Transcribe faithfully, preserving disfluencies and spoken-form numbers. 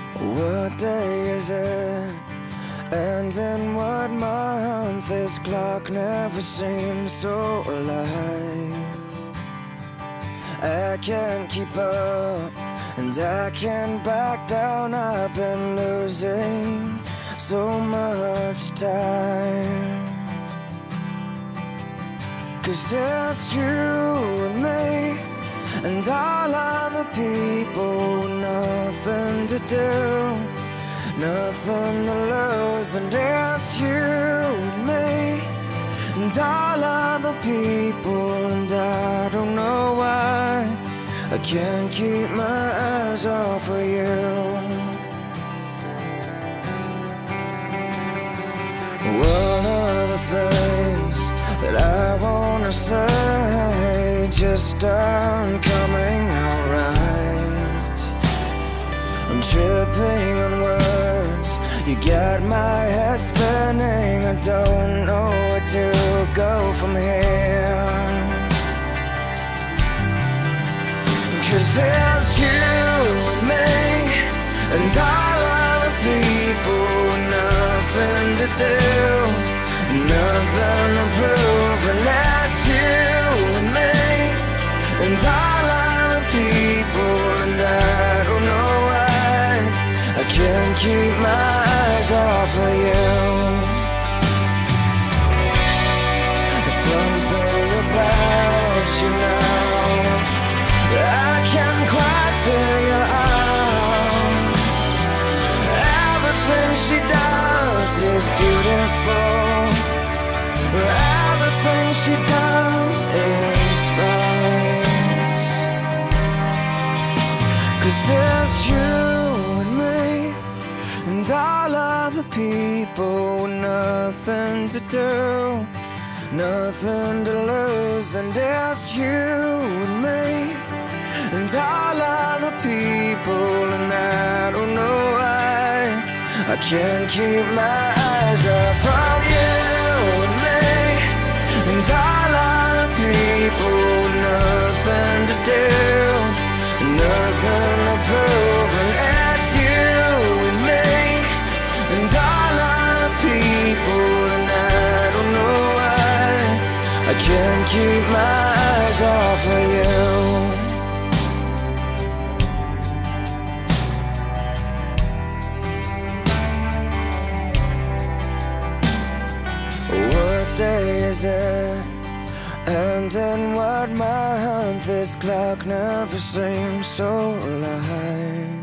What day is it? And in what month? This clock never seems so alive. I can't keep up, and I can't back down. I've been losing so much time. 'Cause it's you and me, and all other people, nothing to do, nothing to lose. And it's you and me, and all other people, and I don't know why I can't keep my eyes off of you. One of the things that I wanna say just aren't coming out right. I'm tripping on words, you got my head spinning. I don't know where to go from here. 'Cause it's you and me, and all other people, nothing to do, nothing to prove. And that's you and me, and all other people, and I don't know why I can't keep my eyes off of you. There's something about you now that I can't quite figure out. Everything she does is beautiful, everything she does is right. 'Cause it's you and me, and all other people, nothing to do, nothing to lose. And it's you and me, and all other people, and I don't know why I can't keep my eyes off of you and me, and all other people, nothing to do, nothing to prove. And it's you and me, and all other people, and I don't know why I can't keep my eyes off of you. What day is it? And in what month? This clock never seems so alive.